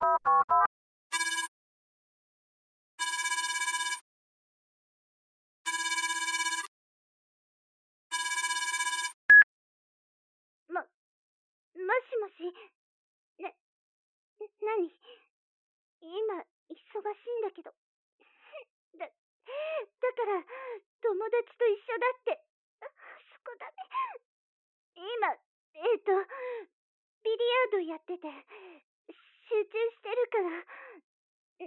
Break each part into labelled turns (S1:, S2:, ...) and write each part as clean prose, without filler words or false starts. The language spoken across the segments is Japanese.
S1: もしもし、な、なに今、忙しいんだけど。だから友達と一緒だって。そこだね。今、ビリヤードやってて、集中してるから。ビリ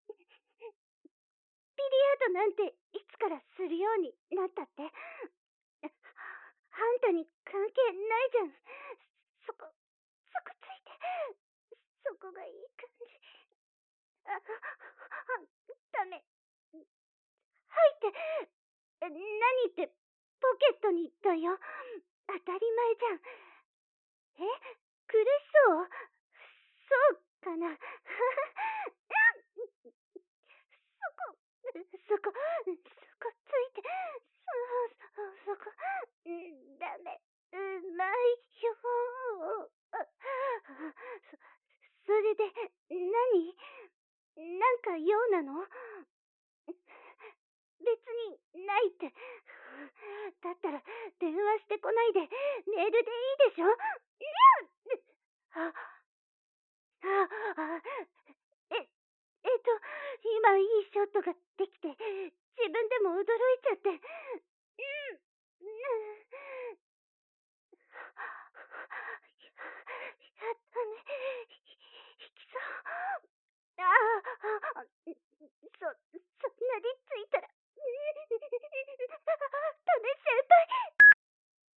S1: ヤードなんていつからするようになったって？あんたに関係ないじゃん。そこついて。そこがいい感じ。ダメ。入って。何ってポケットにだよ。当たり前じゃん。苦しそう？そうかな。そこついて。そこ。ダメ。うまいよ。それで、なんか用なの？別にないって。だったら電話してこないでメールでいいでしょ？あ、あ、あ、今いいショットが